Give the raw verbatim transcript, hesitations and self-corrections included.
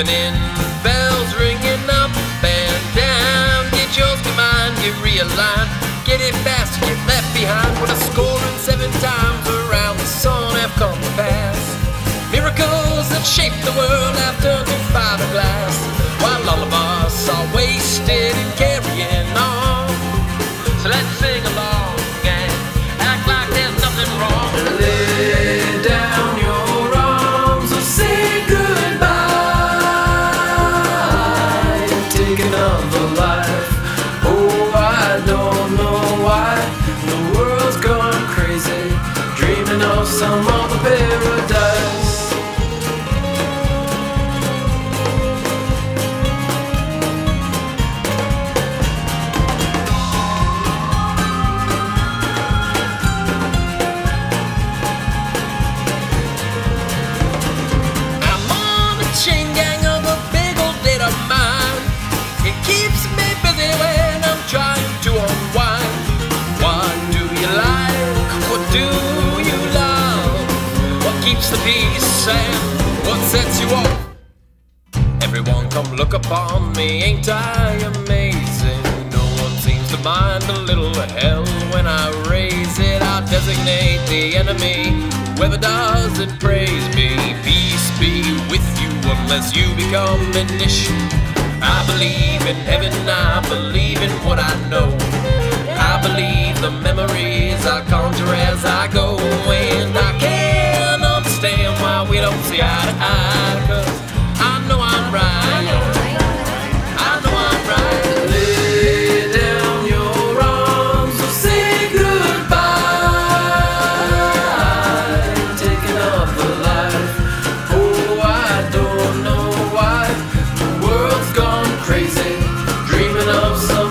Evening bells ringing up and down. Get yours, get mine, get realigned. Get it fast, get left behind. With a score and seven times around the sun have come to pass. Miracles that shape the world have turned to fiberglass, while all of us are wasted and carrying on. So let's sing along and act like there's nothing wrong. Lay down your arms or say goodbye. Take another life. Oh, I don't know why the world's gone crazy, dreaming of some other paradise. Chain gang of a big old data mine. It keeps me busy when I'm trying to unwind. What do you like? What do you love? What keeps the peace and what sets you off? Everyone come look upon me, ain't I amazing? No one seems to mind a little hell when I raise it. I designate the enemy, whoever doesn't praise me. Peace be with you unless you become an issue. I believe in heaven, I believe in what I know. I believe the memories I conjure as I go. And I can't understand why we don't see eye to eye, 'cause I know I'm right. I know I'm right. Lay down your arms or say goodbye. Take another life. Oh, I don't know why the world's gone crazy, dreaming of some